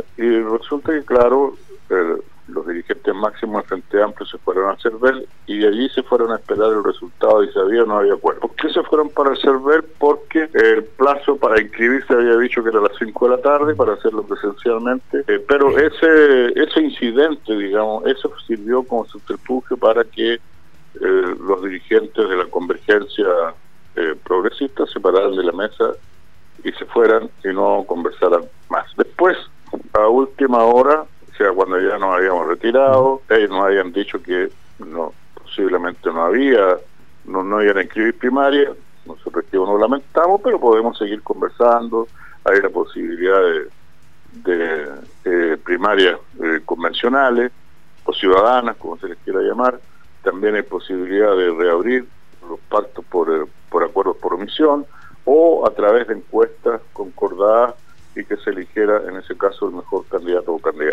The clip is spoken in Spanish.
y resulta que, claro, los dirigentes máximos del Frente Amplio se fueron al CERVEL y allí se fueron a esperar el resultado y sabía no había acuerdo. ¿Por qué se fueron para el CERVEL? Porque el plazo para inscribirse había dicho que era a las 5 de la tarde para hacerlo presencialmente, pero ese incidente, digamos, eso sirvió como subterfugio para que los dirigentes de la convergencia progresista se pararan de la mesa y se fueran y no conversaran más. Después, a última hora, o sea, cuando ya nos habíamos retirado, ellos nos habían dicho que no, posiblemente no iban a inscribir primaria. Nosotros que no lamentamos, pero podemos seguir conversando. Hay la posibilidad de primarias convencionales o ciudadanas, como se les quiera llamar. También hay posibilidad de reabrir los pactos por acuerdos por omisión o a través de encuestas concordadas y que se eligiera en ese caso el mejor candidato o candidata.